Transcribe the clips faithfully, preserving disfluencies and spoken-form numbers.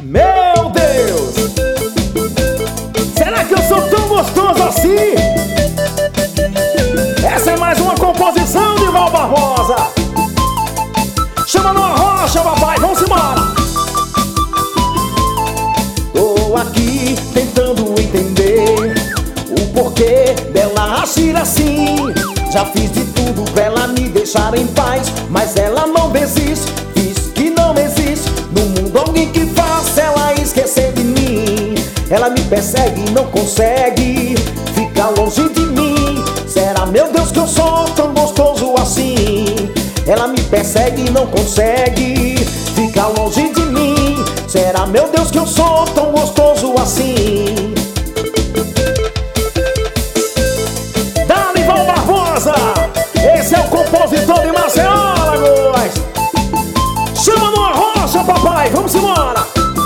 Meu Deus! Será que eu sou tão gostoso assim? Essa é mais uma composição de Val Barbosa. Chama numa rocha, papai, vamos embora. Tô aqui tentando entender o porquê dela agir assim. Já fiz de tudo pra ela me deixar em paz, mas ela não desiste, diz que não existe no mundo alguém que faça ela esquecer de mim. Ela me persegue e não consegue ficar longe de mim. Será, meu Deus, que eu sou tão gostoso assim? Ela me persegue e não consegue ficar longe de mim. Será, meu Deus, que eu sou tão gostoso assim? Dali, Val Barbosa! Esse é o compositor de Maceió, Alagoas. Chama numa rocha, papai, vamos embora.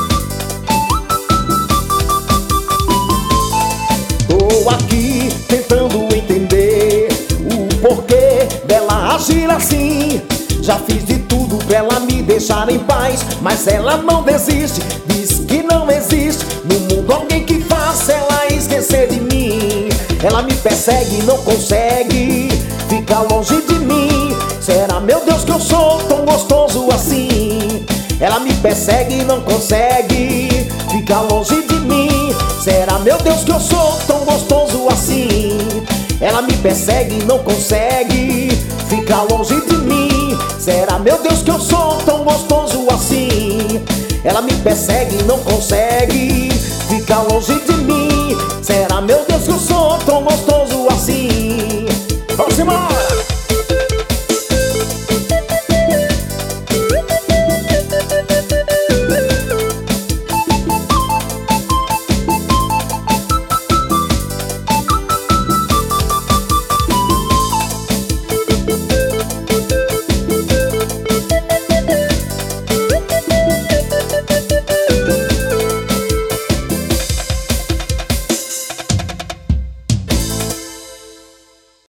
Tô aqui tentando entender o porquê dela agir assim. Já fiz de tudo pra ela me deixar em paz, mas ela não desiste, diz que não existe no mundo alguém que faça ela esquecer de mim. Ela me persegue e não consegue ficar longe de mim. Será, meu Deus, que eu sou tão gostoso assim? Ela me persegue e não consegue ficar longe de mim. Será, meu Deus, que eu sou tão gostoso assim? Ela me persegue e não consegue ficar longe de mim. Será, meu Deus, que eu sou tão gostoso assim? Ela me persegue e não consegue ficar longe de mim. Será, meu Deus, que eu sou tão gostoso